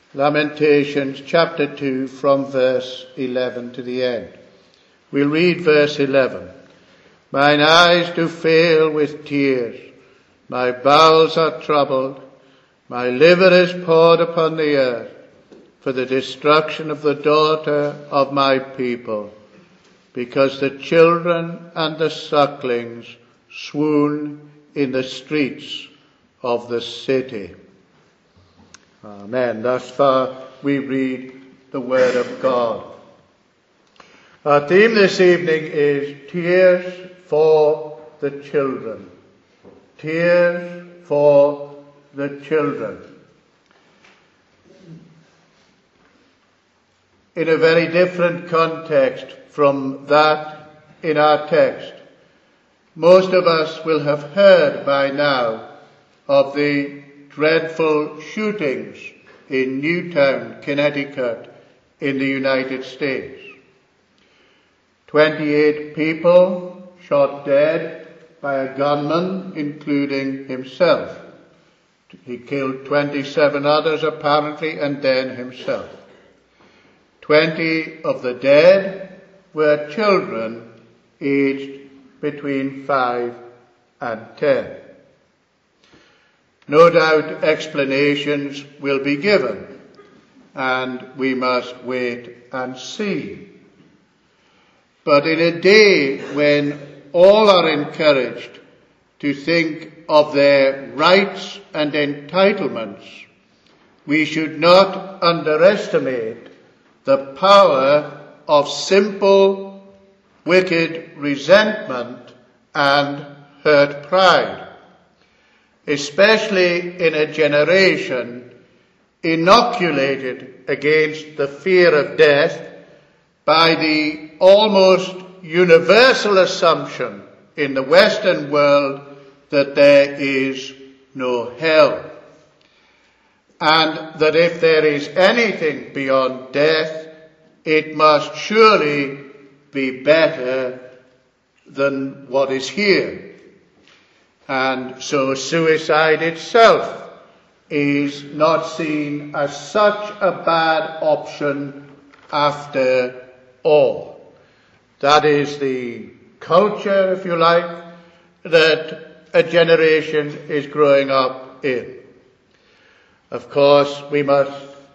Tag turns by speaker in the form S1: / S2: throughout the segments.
S1: Lamentations chapter 2 from verse 11 to the end. We'll read verse 11. Mine eyes do fail with tears, my bowels are troubled, my liver is poured upon the earth, for the destruction of the daughter of my people, because the children and the sucklings swoon in the streets of the city. Amen. Thus far we read the word of God. Our theme this evening is Tears for the Children. Tears for the children. In a very different context from that in our text, most of us will have heard by now of the dreadful shootings in Newtown, Connecticut, in the United States. 28 people shot dead by a gunman, including himself. He killed 27 others apparently, and then himself. 20 of the dead were children aged between 5 and 10. No doubt explanations will be given, and we must wait and see. But in a day when all are encouraged to think of their rights and entitlements, we should not underestimate the power of simple, wicked resentment and hurt pride, especially in a generation inoculated against the fear of death by the almost universal assumption in the Western world that there is no hell, and that if there is anything beyond death, it must surely be better than what is here. And so suicide itself is not seen as such a bad option after all. That is the culture, if you like, that a generation is growing up in. Of course, we must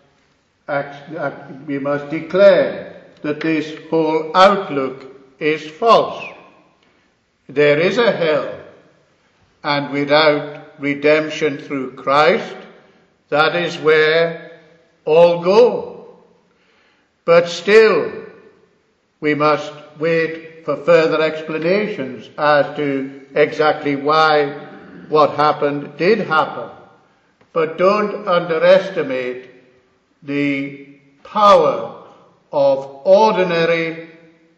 S1: declare that this whole outlook is false. There is a hell, and without redemption through Christ, that is where all go. But still, we must wait for further explanations as to exactly why what happened did happen. But don't underestimate the power of ordinary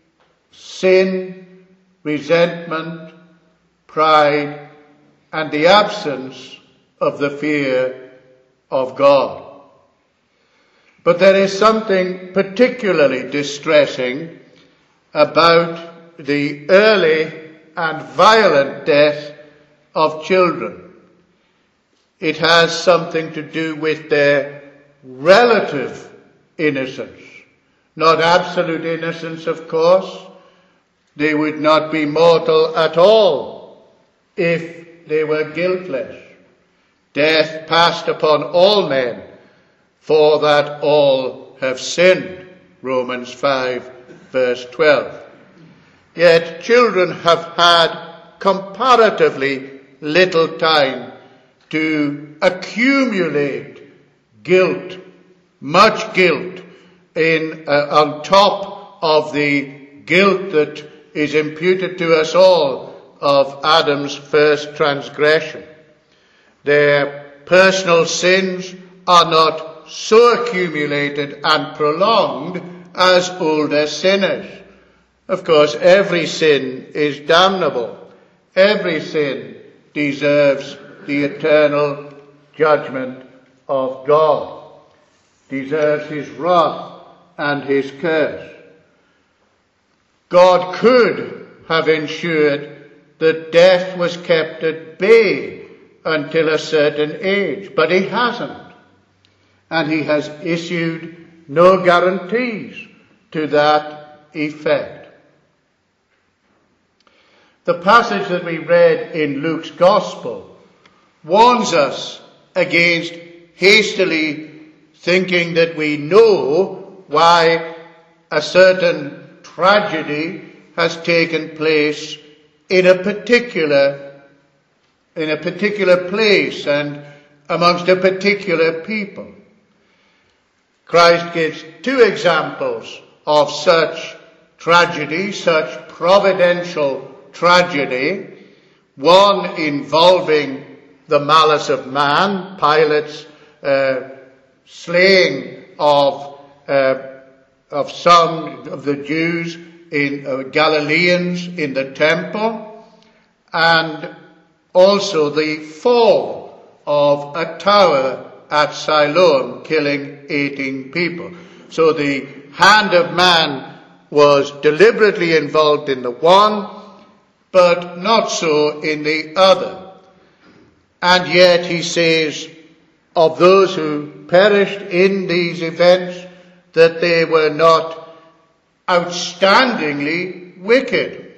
S1: sin, resentment, pride, and the absence of the fear of God. But there is something particularly distressing about the early and violent death of children. It has something to do with their relative innocence. Not absolute innocence, of course. They would not be mortal at all if they were guiltless. Death passed upon all men, for that all have sinned. Romans 5, verse 12. Yet children have had comparatively little time to accumulate guilt, much guilt, on top of the guilt that is imputed to us all of Adam's first transgression. Their personal sins are not so accumulated and prolonged as older sinners. Of course, every sin is damnable. Every sin deserves the eternal judgment of God, deserves his wrath and his curse. God could have ensured that death was kept at bay until a certain age, but he hasn't. and he has issued no guarantees to that effect. The passage that we read in Luke's Gospel warns us against hastily thinking that we know why a certain tragedy has taken place in a particular place and amongst a particular people. Christ gives two examples of such tragedy, such providential tragedy, one involving the malice of man, Pilate's slaying of some of the Jews in Galileans in the temple, and also the fall of a tower at Siloam, killing 18 people. So the hand of man was deliberately involved in the one, but not so in the other. And yet he says of those who perished in these events that they were not outstandingly wicked.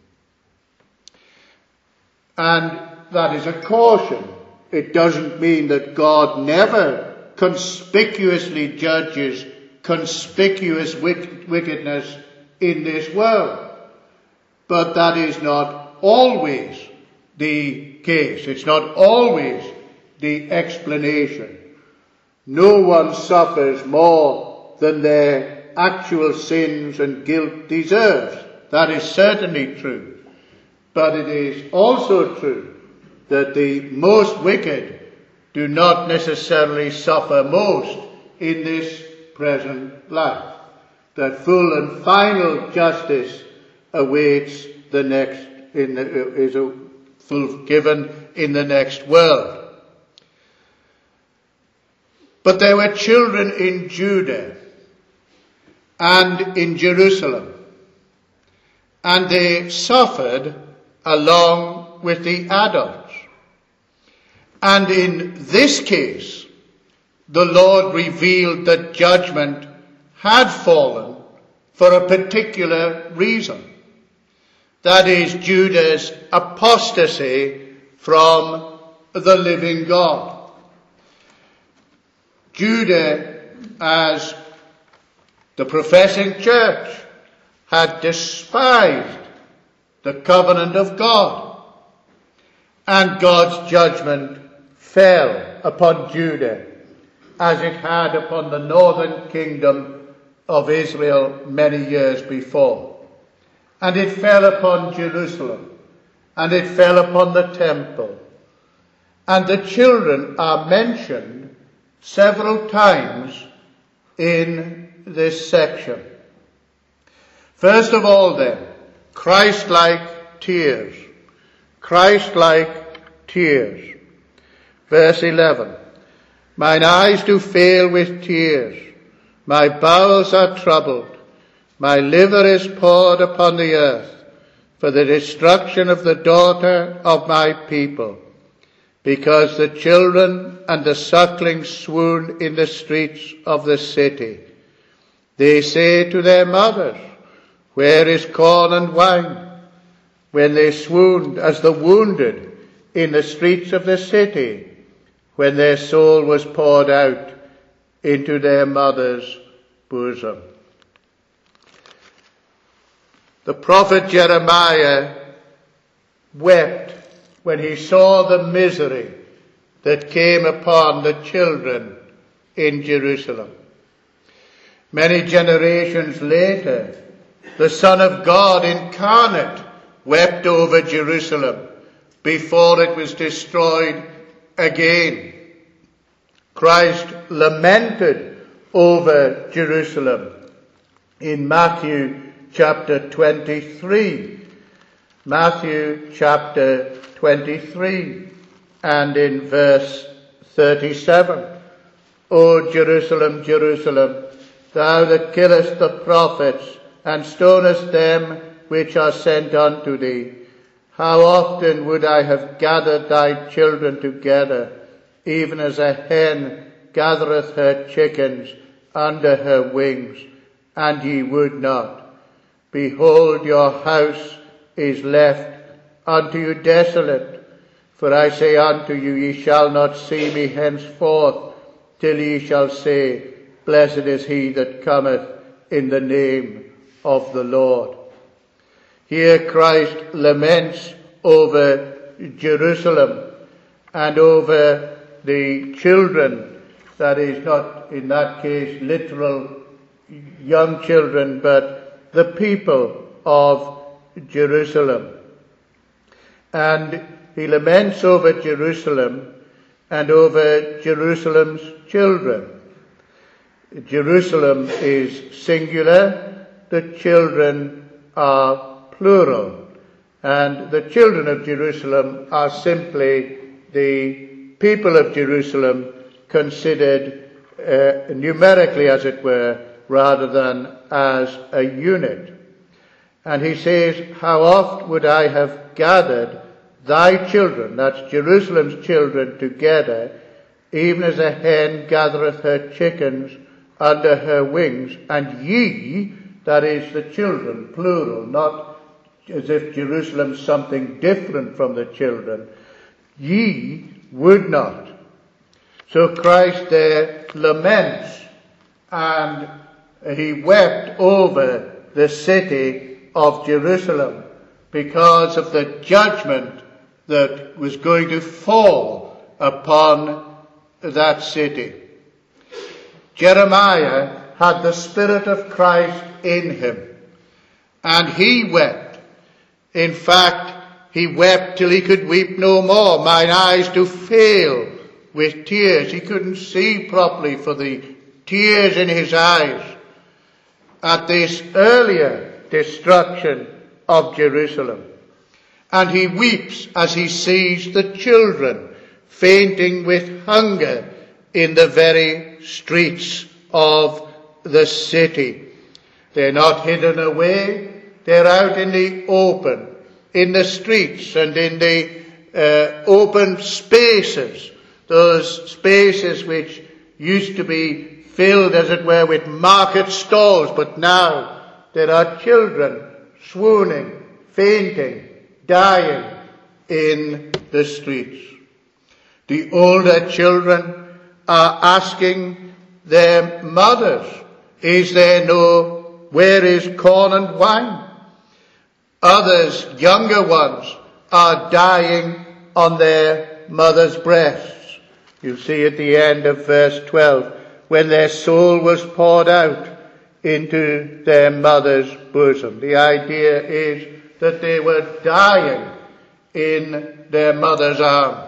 S1: And that is a caution. It doesn't mean that God never conspicuously judges conspicuous wickedness in this world. But that is not always the case. It's not always the explanation. No one suffers more than their actual sins and guilt deserves. That is certainly true. But it is also true that the most wicked do not necessarily suffer most in this present life. That full and final justice awaits the next, is given in the next world. But there were children in Judah and in Jerusalem, and they suffered along with the adults. And in this case, the Lord revealed that judgment had fallen for a particular reason. That is Judah's apostasy from the living God. Judah, as the professing church, had despised the covenant of God, and God's judgment fell upon Judah as it had upon the northern kingdom of Israel many years before. And it fell upon Jerusalem, and it fell upon the temple. And the children are mentioned several times in this section. First of all then, Christ-like tears. Christ-like tears. Verse 11. Mine eyes do fail with tears. My bowels are troubled. My liver is poured upon the earth for the destruction of the daughter of my people, because the children and the sucklings swoon in the streets of the city. They say to their mothers, where is corn and wine? When they swooned as the wounded in the streets of the city, when their soul was poured out into their mother's bosom. The prophet Jeremiah wept when he saw the misery that came upon the children in Jerusalem. Many generations later, the Son of God incarnate wept over Jerusalem before it was destroyed again. Christ lamented over Jerusalem in Matthew chapter 23. Matthew chapter 23 and in verse 37. O Jerusalem, Jerusalem, thou that killest the prophets and stonest them which are sent unto thee, how often would I have gathered thy children together, even as a hen gathereth her chickens under her wings, and ye would not. Behold, your house is left unto you desolate. For I say unto you, ye shall not see me henceforth, till ye shall say, Blessed is he that cometh in the name of the Lord. Here Christ laments over Jerusalem and over the children, that is not in that case literal young children, but the people of Jerusalem. And he laments over Jerusalem and over Jerusalem's children. Jerusalem is singular, the children are plural, and the children of Jerusalem are simply the people of Jerusalem considered numerically, as it were, rather than as a unit. And he says, how oft would I have gathered thy children, that's Jerusalem's children, together, even as a hen gathereth her chickens under her wings, and ye, that is the children, plural, not as if Jerusalem's something different from the children, ye would not. So Christ there laments, and he wept over the city of Jerusalem because of the judgment that was going to fall upon that city. Jeremiah had the Spirit of Christ in him, and he wept. In fact, he wept till he could weep no more. Mine eyes do fail with tears. He couldn't see properly for the tears in his eyes at this earlier destruction of Jerusalem. And he weeps as he sees the children fainting with hunger in the very streets of the city. They're not hidden away. They're out in the open, in the streets and in the open spaces, those spaces which used to be filled, as it were, with market stalls, but now there are children swooning, fainting, dying in the streets. The older children are asking their mothers, where is corn and wine? Others, younger ones, are dying on their mother's breasts. You see at the end of verse 12, when their soul was poured out into their mother's bosom. The idea is that they were dying in their mother's arms.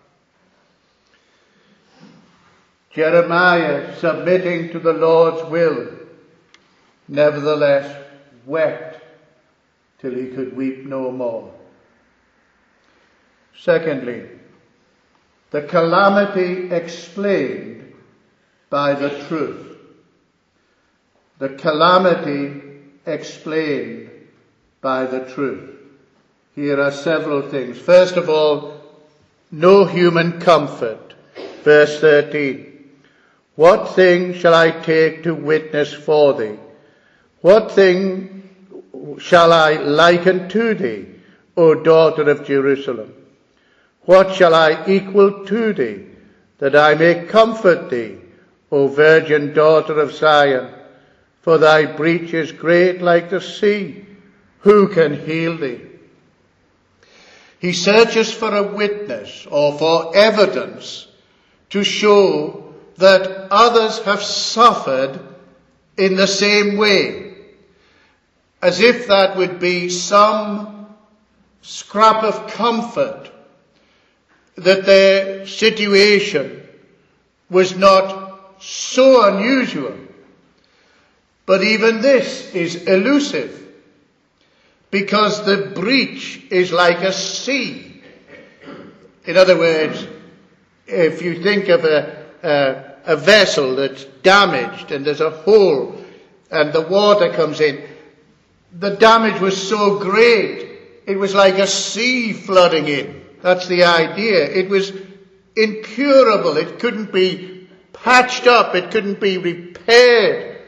S1: Jeremiah, submitting to the Lord's will, nevertheless wept till he could weep no more. Secondly, the calamity explained by the truth. The calamity explained by the truth. Here are several things. First of all, no human comfort. Verse 13. What thing shall I take to witness for thee? What thing shall I liken to thee, O daughter of Jerusalem? What shall I equal to thee, that I may comfort thee, O virgin daughter of Zion? For thy breach is great like the sea. Who can heal thee? He searches for a witness or for evidence to show that others have suffered in the same way, as if that would be some scrap of comfort, that their situation was not so unusual. But even this is elusive, because the breach is like a sea. In other words, if you think of a vessel that's damaged and there's a hole and the water comes in, the damage was so great, it was like a sea flooding in. That's the idea. It was incurable. It couldn't be patched up. It couldn't be repaired.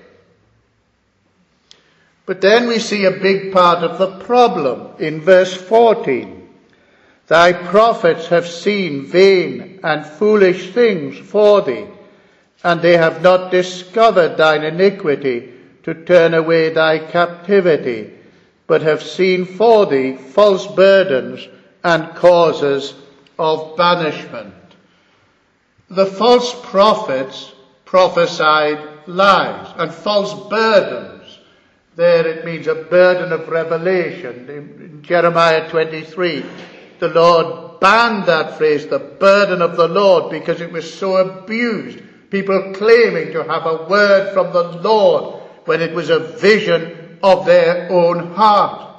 S1: But then we see a big part of the problem in verse 14. Thy prophets have seen vain and foolish things for thee, and they have not discovered thine iniquity to turn away thy captivity, but have seen for thee false burdens and causes of banishment. The false prophets prophesied lies and false burdens. There it means a burden of revelation. In Jeremiah 23, the Lord banned that phrase, the burden of the Lord, because it was so abused. People claiming to have a word from the Lord when it was a vision of their own heart.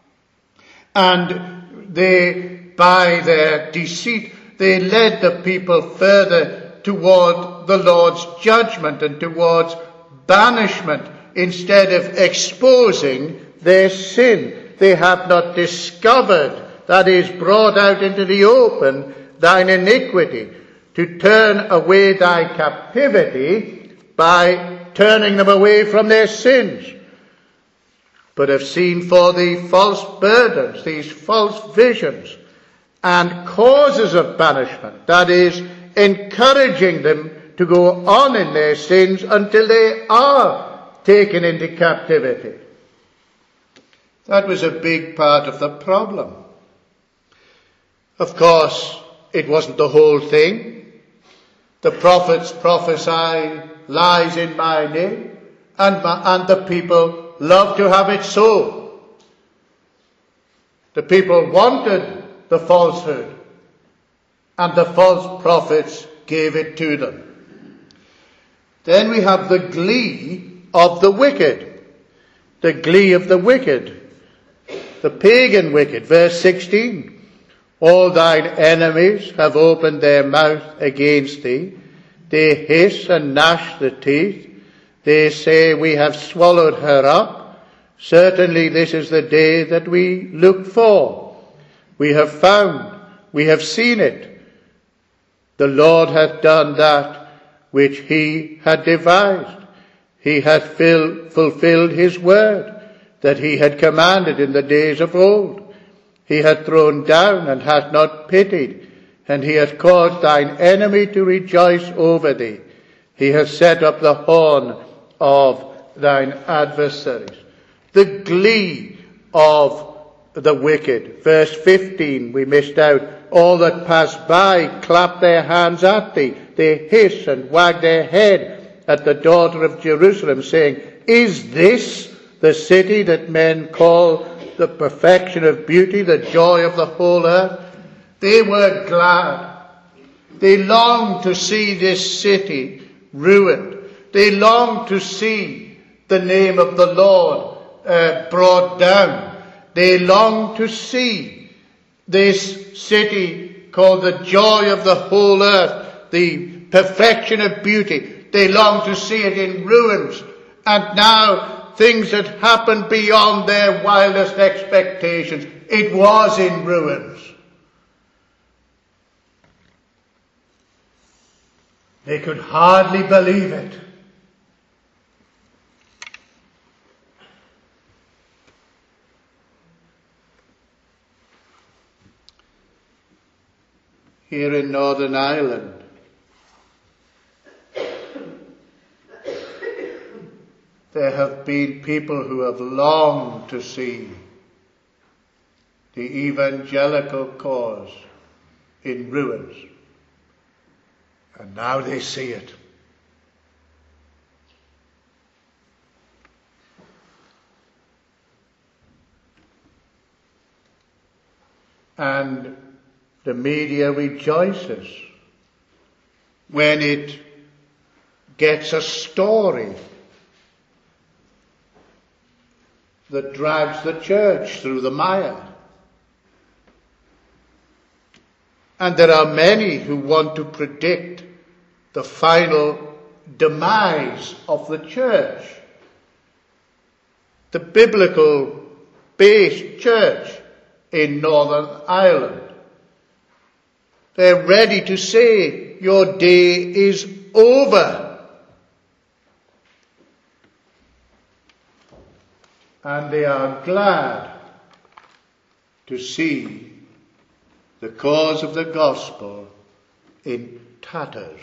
S1: And they, by their deceit, they led the people further toward the Lord's judgment and towards banishment instead of exposing their sin. They have not discovered, that is, brought out into the open, thine iniquity, to turn away thy captivity by turning them away from their sins, but have seen for thee false burdens, these false visions, and causes of banishment, that is, encouraging them to go on in their sins until they are taken into captivity. That was a big part of the problem. Of course, it wasn't the whole thing. The prophets prophesied lies in my name, and the people loved to have it so. The people wanted the falsehood, and the false prophets gave it to them. Then we have the glee of the wicked. The glee of the wicked. The pagan wicked. Verse 16. All thine enemies have opened their mouth against thee. They hiss and gnash the teeth. They say, we have swallowed her up. Certainly this is the day that we looked for. We have found, we have seen it. The Lord hath done that which he had devised. He hath fulfilled his word that he had commanded in the days of old. He hath thrown down and hath not pitied, and he hath caused thine enemy to rejoice over thee. He hath set up the horn of thine adversaries. The glee of the wicked. Verse 15, we missed out. All that pass by clap their hands at thee. They hiss and wag their head at the daughter of Jerusalem, saying, is this the city that men call the perfection of beauty, the joy of the whole earth? They were glad. They longed to see this city ruined. They longed to see the name of the Lord brought down. They longed to see this city called the joy of the whole earth, the perfection of beauty. They longed to see it in ruins. And now things had happened beyond their wildest expectations. It was in ruins. They could hardly believe it. Here in Northern Ireland, there have been people who have longed to see the evangelical cause in ruins. And now they see it. And the media rejoices when it gets a story that drags the church through the mire. And there are many who want to predict the final demise of the church. The biblical-based church in Northern Ireland. They're ready to say, your day is over. And they are glad to see the cause of the gospel in tatters.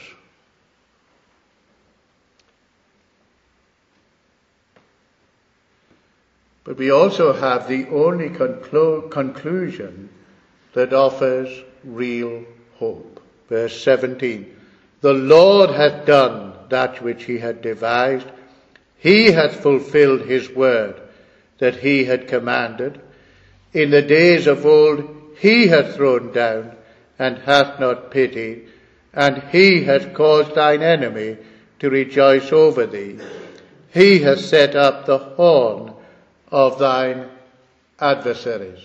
S1: But we also have the only conclusion that offers real hope. Verse 17. The Lord hath done that which he had devised. He hath fulfilled his word that he had commanded. In the days of old he hath thrown down and hath not pitied, and he hath caused thine enemy to rejoice over thee. He hath set up the horn of thine adversaries.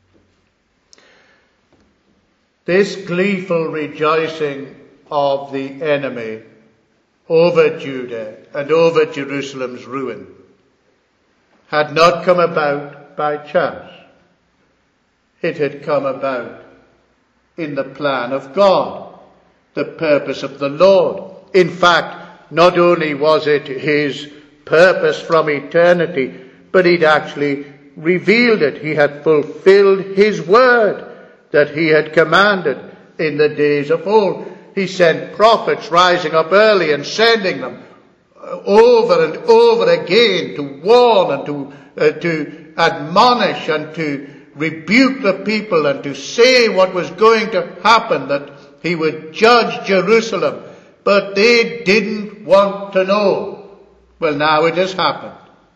S1: This gleeful rejoicing of the enemy over Judah and over Jerusalem's ruin had not come about by chance. It had come about in the plan of God, the purpose of the Lord. In fact, not only was it his purpose from eternity, but he'd actually revealed it. He had fulfilled his word that he had commanded in the days of old. He sent prophets rising up early and sending them over and over again to warn and to admonish and to rebuke the people and to say what was going to happen, that he would judge Jerusalem. But they didn't want to know. Well, now it has happened.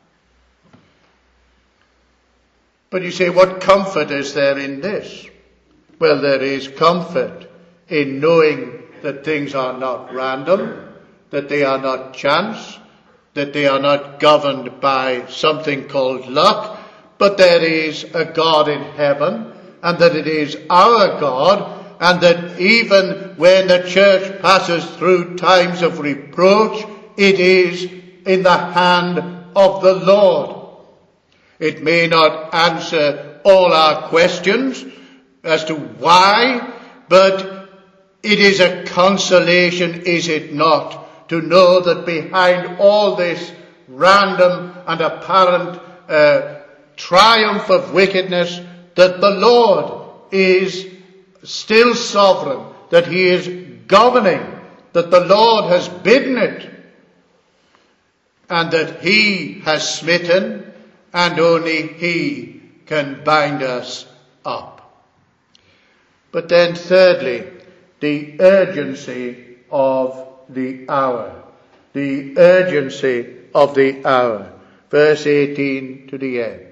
S1: But you say, what comfort is there in this? Well, there is comfort in knowing that things are not random, that they are not chance, that they are not governed by something called luck, but there is a God in heaven, and that it is our God, and that even when the church passes through times of reproach, it is in the hand of the Lord. It may not answer all our questions as to why, but it is a consolation, is it not, to know that behind all this random and apparent triumph of wickedness, that the Lord is still sovereign, that he is governing, that the Lord has bidden it, and that he has smitten, and only he can bind us up. But then thirdly, the urgency of the hour. The urgency of the hour. Verse 18 to the end.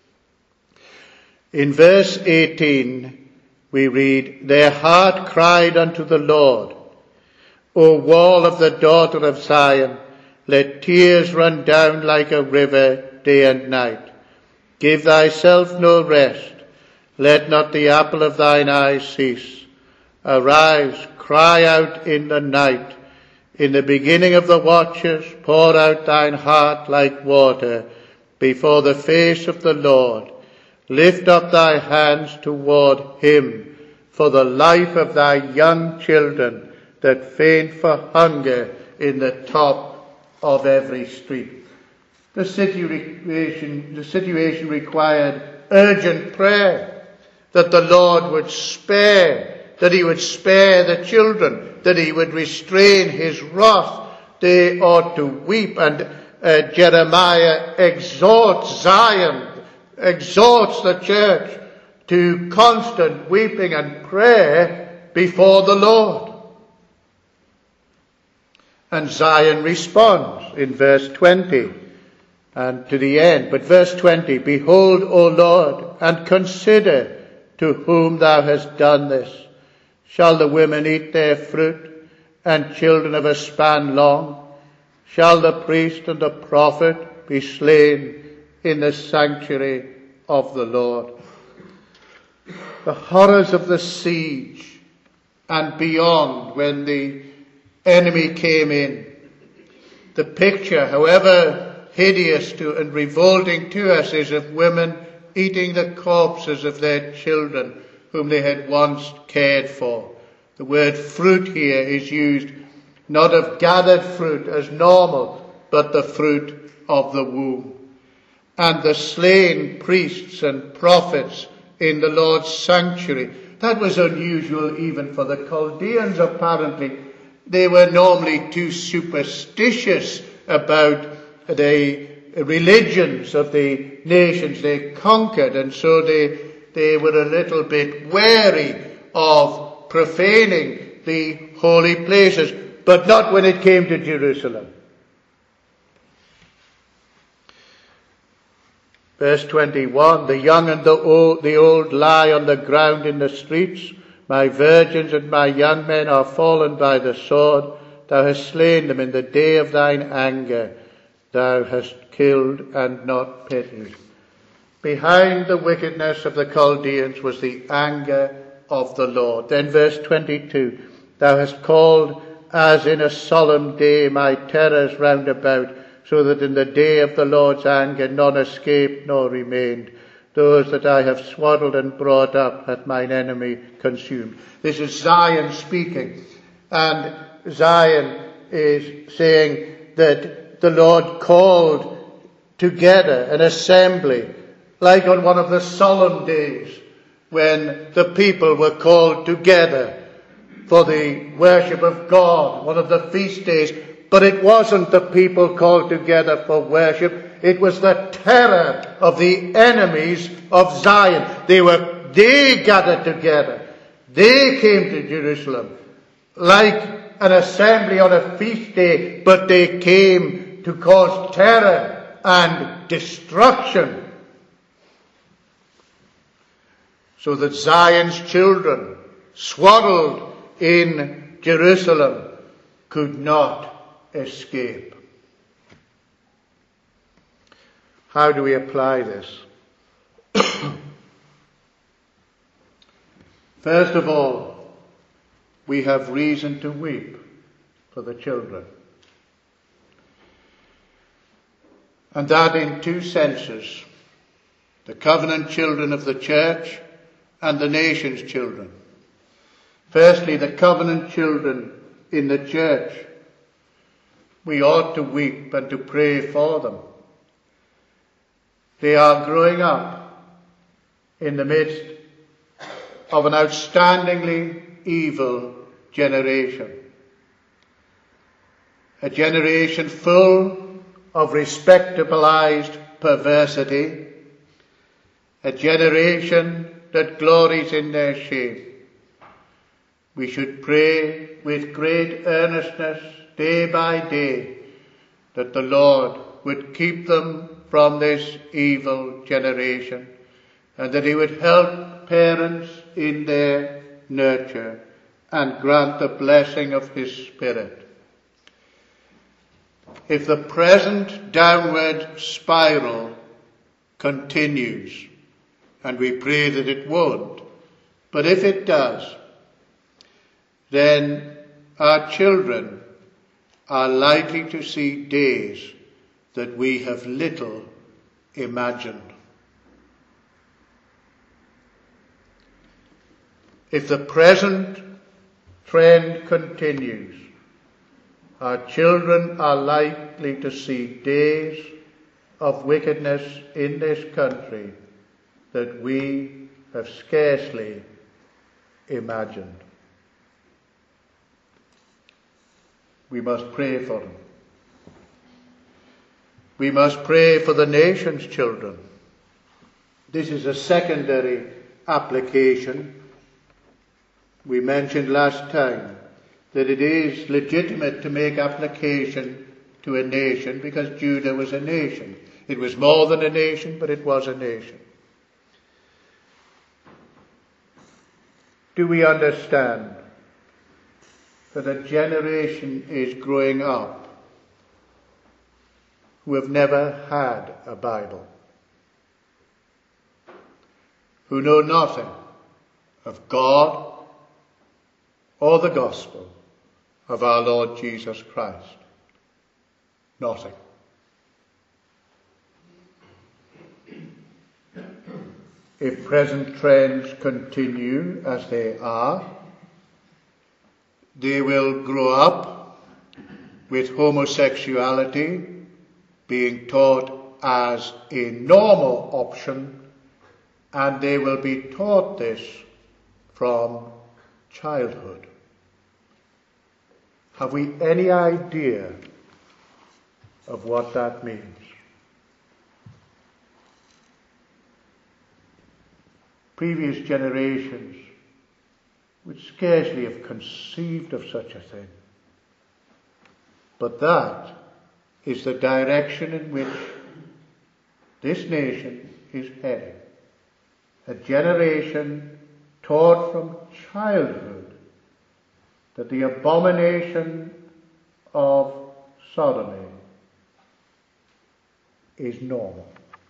S1: In verse 18 we read, Their heart cried unto the Lord, O wall of the daughter of Zion, let tears run down like a river day and night. Give thyself no rest, let not the apple of thine eye cease. Arise, cry out in the night. In the beginning of the watches, pour out thine heart like water before the face of the Lord. Lift up thy hands toward him for the life of thy young children that faint for hunger in the top of every street. The situation required urgent prayer, that the Lord would spare, that he would spare the children, that he would restrain his wrath. They ought to weep, and Jeremiah exhorts Zion, exhorts the church to constant weeping and prayer before the Lord. And Zion responds in verse 20 and to the end. But verse 20, Behold, O Lord, and consider to whom thou hast done this. Shall the women eat their fruit, and children of a span long? Shall the priest and the prophet be slain in the sanctuary of the Lord? The horrors of the siege and beyond, when the enemy came in, the picture, however hideous to and revolting to us, is of women eating the corpses of their children whom they had once cared for. The word fruit here is used not of gathered fruit as normal, but the fruit of the womb. And the slain priests and prophets in the Lord's sanctuary. That was unusual even for the Chaldeans, apparently. They were normally too superstitious about the religions of the nations they conquered, and so they were a little bit wary of profaning the holy places, but not when it came to Jerusalem. Verse 21, the young and the old lie on the ground in the streets. My virgins and my young men are fallen by the sword. Thou hast slain them in the day of thine anger. Thou hast killed and not pitied. Behind the wickedness of the Chaldeans was the anger of the Lord. Then verse 22, thou hast called as in a solemn day my terrors round about, so that in the day of the Lord's anger none escaped nor remained. Those that I have swaddled and brought up hath mine enemy consumed. This is Zion speaking. And Zion is saying that the Lord called together an assembly, like on one of the solemn days when the people were called together for the worship of God, one of the feast days. But it wasn't the people called together for worship. It was the terror of the enemies of Zion. They gathered together. They came to Jerusalem like an assembly on a feast day, but they came to cause terror and destruction. So that Zion's children, swaddled in Jerusalem, could not escape. How do we apply this? First of all, we have reason to weep for the children. And that in two senses: the covenant children of the church and the nation's children. Firstly, the covenant children in the church. We ought to weep and to pray for them. They are growing up in the midst of an outstandingly evil generation. A generation full of respectabilized perversity. A generation that glories in their shame. We should pray with great earnestness day by day that the Lord would keep them from this evil generation, and that he would help parents in their nurture and grant the blessing of his Spirit. If the present downward spiral continues, and we pray that it won't, but if it does, then our children are likely to see days that we have little imagined. If the present trend continues, our children are likely to see days of wickedness in this country that we have scarcely imagined. We must pray for them. We must pray for the nation's children. This is a secondary application. We mentioned last time that it is legitimate to make application to a nation because Judah was a nation. It was more than a nation, but it was a nation. Do we understand that a generation is growing up who have never had a Bible, who know nothing of God or the gospel of our Lord Jesus Christ? Nothing. If present trends continue as they are, they will grow up with homosexuality being taught as a normal option, and they will be taught this from childhood. Have we any idea of what that means? Previous generations would scarcely have conceived of such a thing. But that is the direction in which this nation is heading. A generation taught from childhood that the abomination of sodomy is normal.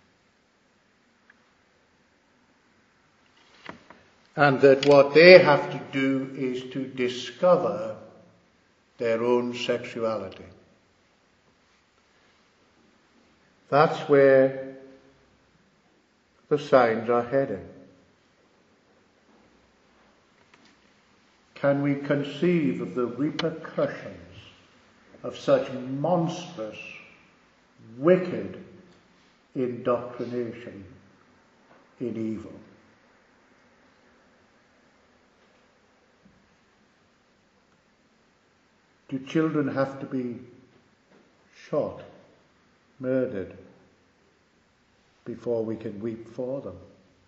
S1: And that what they have to do is to discover their own sexuality. That's where the signs are heading. Can we conceive of the repercussions of such monstrous, wicked indoctrination in evil? Do children have to be shot, murdered, before we can weep for them?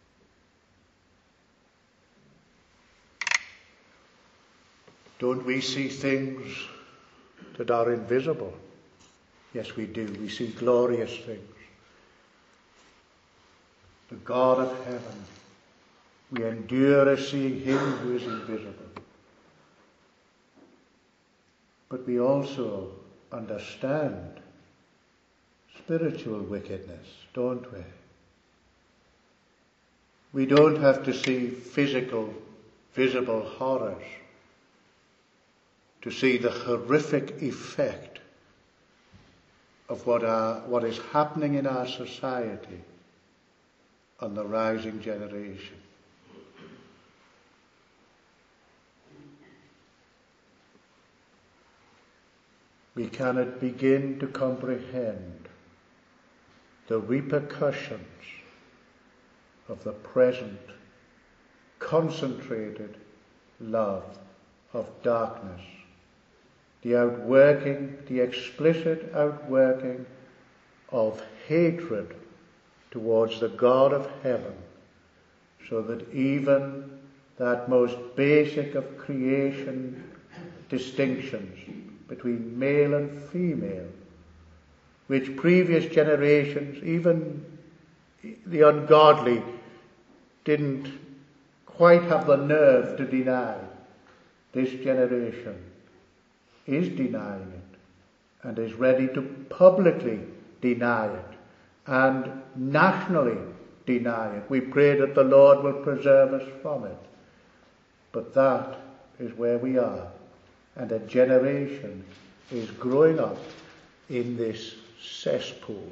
S1: Don't we see things that are invisible? Yes, we do. We see glorious things. The God of heaven. We endure as seeing him who is invisible. But we also understand spiritual wickedness, don't we? We don't have to see physical, visible horrors to see the horrific effect of what is happening in our society on the rising generation. We cannot begin to comprehend the repercussions of the present concentrated love of darkness, the explicit outworking of hatred towards the God of heaven, so that even that most basic of creation distinctions between male and female, which previous generations, even the ungodly, didn't quite have the nerve to deny, this generation is denying it and is ready to publicly deny it and nationally deny it. We pray that the Lord will preserve us from it. But that is where we are. And a generation is growing up in this cesspool.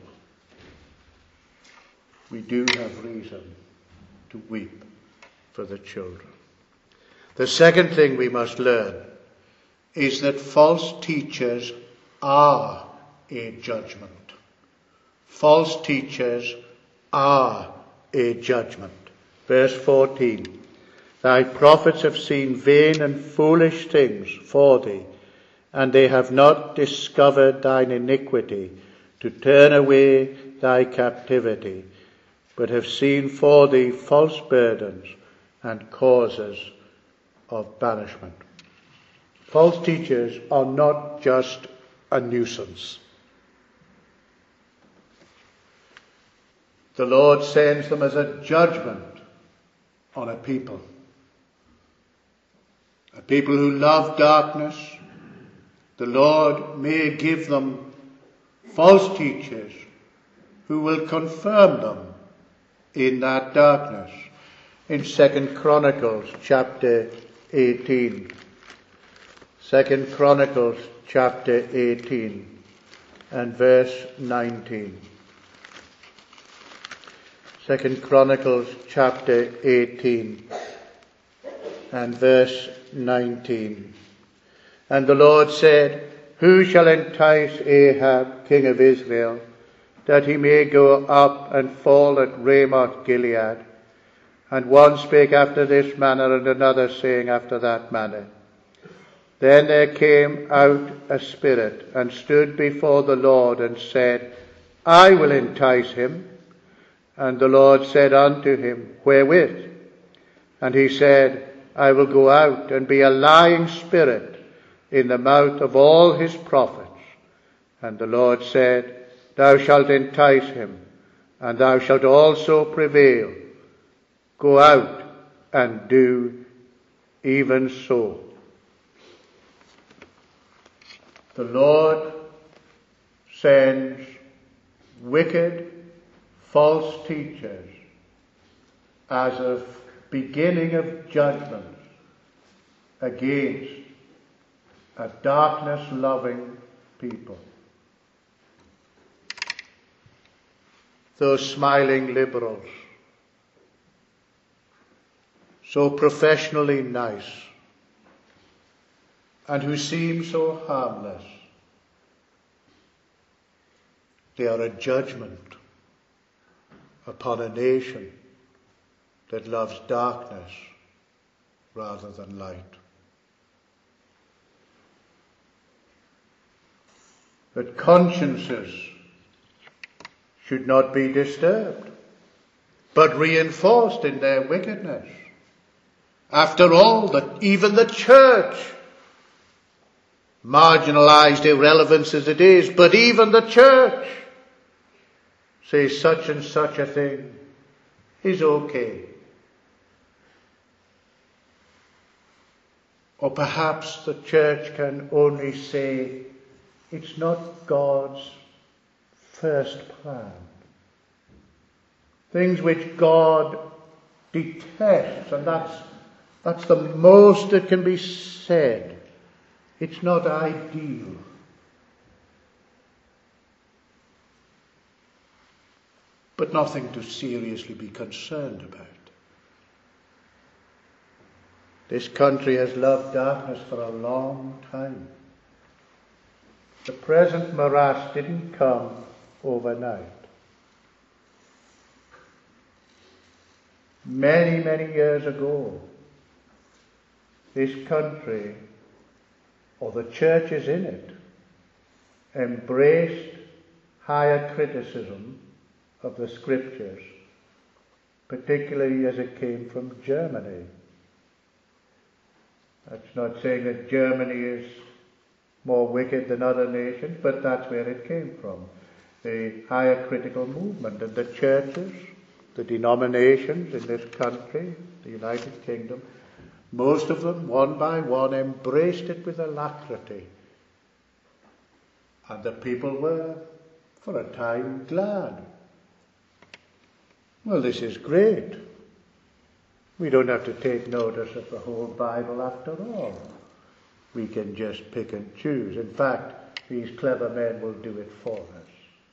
S1: We do have reason to weep for the children. The second thing we must learn is that false teachers are a judgment. False teachers are a judgment. Verse 14. Thy prophets have seen vain and foolish things for thee, and they have not discovered thine iniquity, to turn away thy captivity, but have seen for thee false burdens and causes of banishment. False teachers are not just a nuisance. The Lord sends them as a judgment on a people. A people who love darkness. The Lord may give them false teachers who will confirm them in that darkness. In 2 Chronicles chapter 18. 2 Chronicles chapter 18 and verse 19. 2 Chronicles chapter 18 and verse 19. And the Lord said, who shall entice Ahab, king of Israel, that he may go up and fall at Ramoth Gilead? And one spake after this manner, and another saying after that manner. Then there came out a spirit, and stood before the Lord, and said, I will entice him. And the Lord said unto him, Wherewith? And he said, I will go out and be a lying spirit in the mouth of all his prophets. And the Lord said, Thou shalt entice him, and thou shalt also prevail. Go out and do even so. The Lord sends wicked, false teachers as a beginning of judgment against a darkness-loving people. Those smiling liberals, so professionally nice, and who seem so harmless, they are a judgment upon a nation that loves darkness rather than light. That consciences should not be disturbed, but reinforced in their wickedness. After all, that even the church, marginalized irrelevance as it is, but even the church says such and such a thing is okay. Or perhaps the church can only say it's not God's first plan. Things which God detests, and that's the most that can be said. It's not ideal. But nothing to seriously be concerned about. This country has loved darkness for a long time. The present morass didn't come overnight. Many, many years ago, this country, or the churches in it, embraced higher criticism of the scriptures, particularly as it came from Germany. That's not saying that Germany is more wicked than other nations, but that's where it came from. The higher critical movement, and the churches, the denominations in this country, the United Kingdom, most of them, one by one, embraced it with alacrity. And the people were, for a time, glad. Well, this is great. We don't have to take notice of the whole Bible after all. We can just pick and choose. In fact, these clever men will do it for us.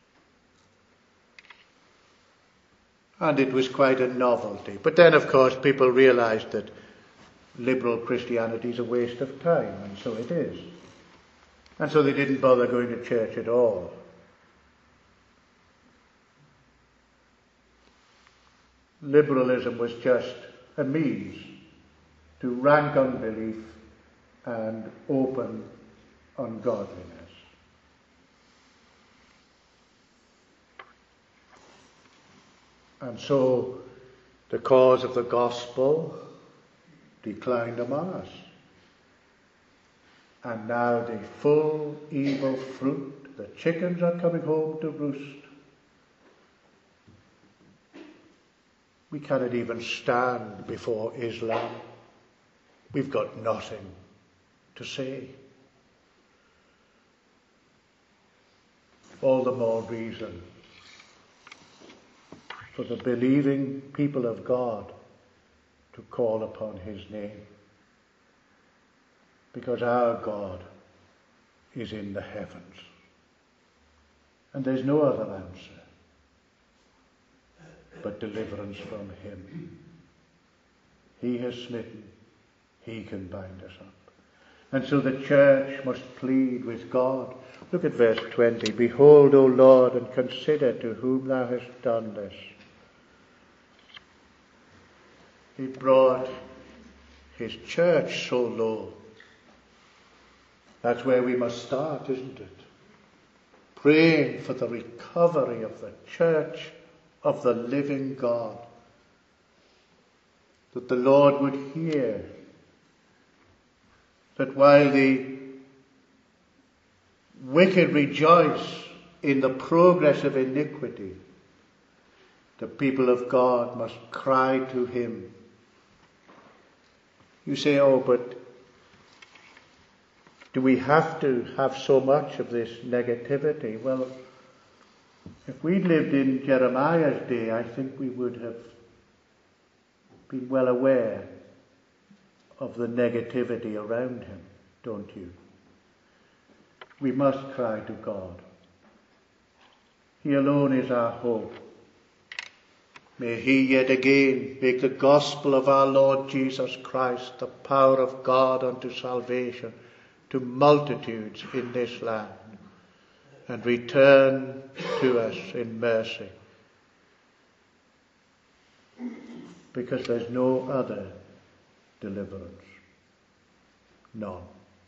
S1: And it was quite a novelty. But then, of course, people realized that liberal Christianity is a waste of time, and so it is. And so they didn't bother going to church at all. Liberalism was just a means to rank unbelief and open ungodliness. And so the cause of the gospel declined among us. And now the full evil fruit, the chickens are coming home to roost. We cannot even stand before Islam. We've got nothing to say. All the more reason for the believing people of God to call upon his name. Because our God is in the heavens. And there's no other answer but deliverance from him. He has smitten, he can bind us up. And so the church must plead with God. Look at verse 20. Behold, O Lord, and consider to whom thou hast done this. He brought his church so low. That's where we must start, isn't it? Praying for the recovery of the church of the living God. That the Lord would hear. That while the wicked rejoice in the progress of iniquity, the people of God must cry to him. You say, oh, but do we have to have so much of this negativity? Well, if we'd lived in Jeremiah's day, I think we would have been well aware of the negativity around him, don't you? We must cry to God. He alone is our hope. May he yet again make the gospel of our Lord Jesus Christ the power of God unto salvation to multitudes in this land, and return to us in mercy. Because there's no other deliverance. None.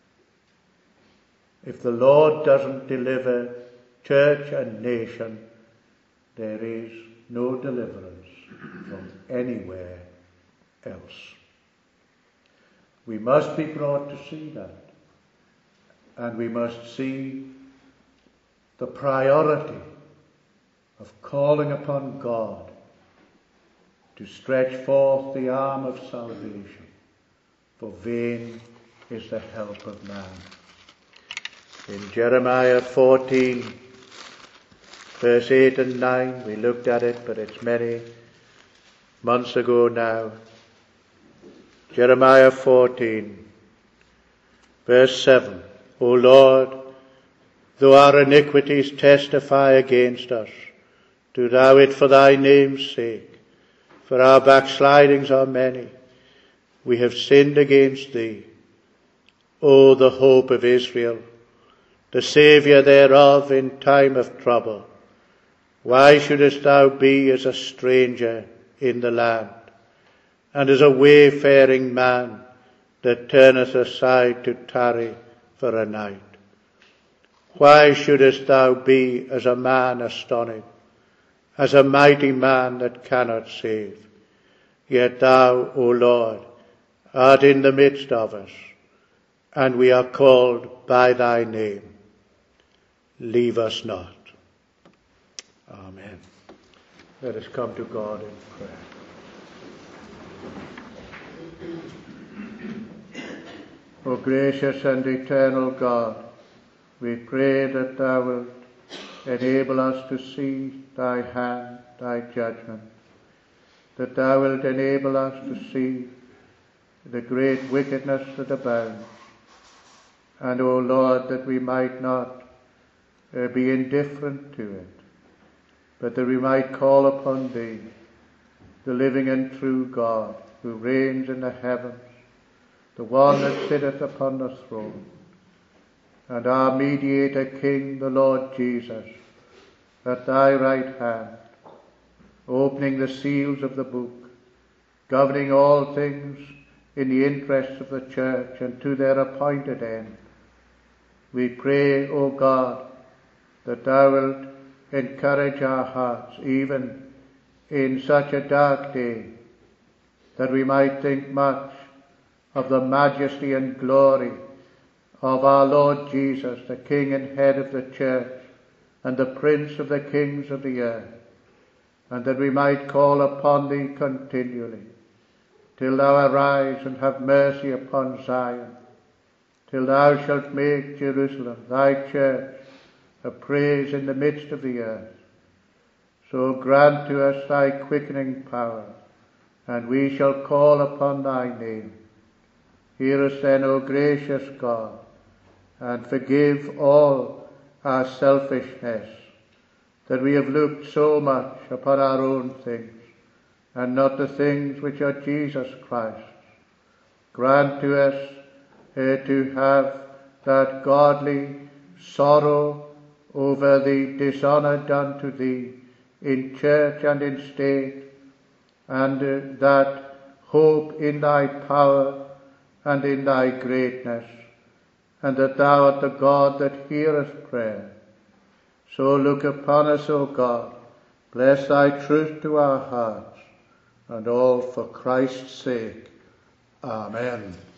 S1: If the Lord doesn't deliver church and nation, there is no deliverance from anywhere else. We must be brought to see that. And we must see the priority of calling upon God to stretch forth the arm of salvation, for vain is the help of man. In Jeremiah 14, verse 8 and 9, we looked at it, but it's many months ago now. Jeremiah 14, verse 7. O Lord, though our iniquities testify against us, do thou it for thy name's sake. For our backslidings are many. We have sinned against thee. O the hope of Israel, the Saviour thereof in time of trouble. Why shouldest thou be as a stranger in the land, and as a wayfaring man that turneth aside to tarry for a night? Why shouldest thou be as a man astonished, as a mighty man that cannot save? Yet thou, O Lord, art in the midst of us, and we are called by thy name. Leave us not. Amen. Let us come to God in prayer. O gracious and eternal God, we pray that thou wilt enable us to see thy hand, thy judgment, that thou wilt enable us to see the great wickedness that abounds, and, O Lord, that we might not be indifferent to it, but that we might call upon thee, the living and true God, who reigns in the heavens, the one that sitteth upon the throne, and our mediator King, the Lord Jesus, at thy right hand, opening the seals of the book, governing all things in the interests of the church and to their appointed end. We pray, O God, that thou wilt encourage our hearts, even in such a dark day, that we might think much of the majesty and glory of our Lord Jesus, the King and head of the church, and the Prince of the kings of the earth, and that we might call upon thee continually, till thou arise and have mercy upon Zion, till thou shalt make Jerusalem, thy church, a praise in the midst of the earth. So grant to us thy quickening power, and we shall call upon thy name. Hear us then, O gracious God, and forgive all our selfishness, that we have looked so much upon our own things, and not the things which are Jesus Christ's. Grant to us to have that godly sorrow over the dishonour done to thee in church and in state, and that hope in thy power and in thy greatness, and that thou art the God that heareth prayer. So look upon us, O God, bless thy truth to our hearts, and all for Christ's sake. Amen.